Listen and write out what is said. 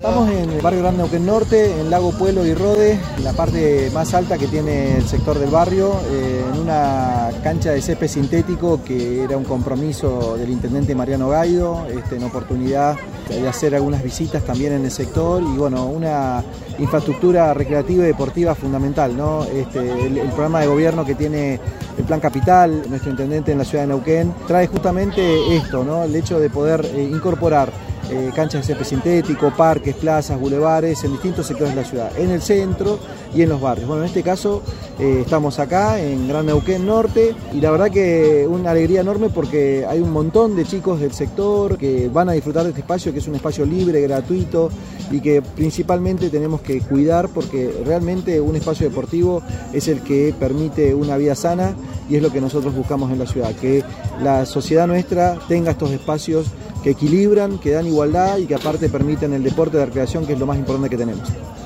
Estamos en el barrio Gran Neuquén Norte, en Lago Puelo y Rode, la parte más alta que tiene el sector del barrio, en una cancha de césped sintético que era un compromiso del intendente Mariano Gaido, en oportunidad de hacer algunas visitas también en el sector y bueno, una infraestructura recreativa y deportiva fundamental, ¿no? El programa de gobierno que tiene el Plan Capital, nuestro intendente en la ciudad de Neuquén, trae justamente esto, ¿no? El hecho de poder incorporar canchas de césped sintético, parques, plazas, bulevares en distintos sectores de la ciudad, en el centro y en los barrios. Bueno, en este caso estamos acá en Gran Neuquén Norte y la verdad que una alegría enorme porque hay un montón de chicos del sector que van a disfrutar de este espacio, que es un espacio libre, gratuito y que principalmente tenemos que cuidar porque realmente un espacio deportivo es el que permite una vida sana y es lo que nosotros buscamos en la ciudad, que la sociedad nuestra tenga estos espacios que equilibran, que dan igualdad y que aparte permiten el deporte de recreación, que es lo más importante que tenemos.